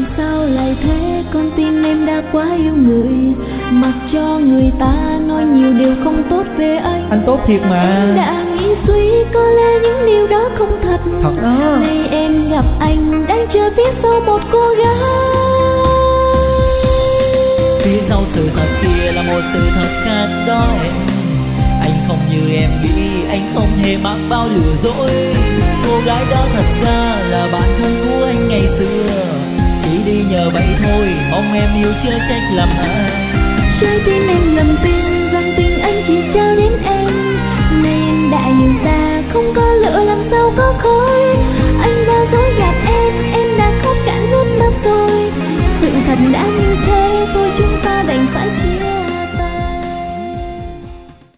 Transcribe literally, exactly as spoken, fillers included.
sao lại thế, con tim em đã quá yêu người, mặc cho người ta nói nhiều điều không tốt về anh. Anh tốt thiệt mà. Em đã nghĩ suy có lẽ những điều đó không thật. Thật đó. Nay em gặp anh đang chờ phía sau một cô gái. Phía sau sự thật kia là một sự thật khác đó em. Anh không như em nghĩ, anh không hề mắc bao lừa dối. Cô gái đó thật ra là bạn thân của anh ngày xưa, chỉ đi nhờ vậy thôi, mong em yêu chưa trách lầm ai. Trái tim em lầm tin rằng tình anh chỉ trao đến em, nay em đã hiểu ra không có lỡ làm sao có khó.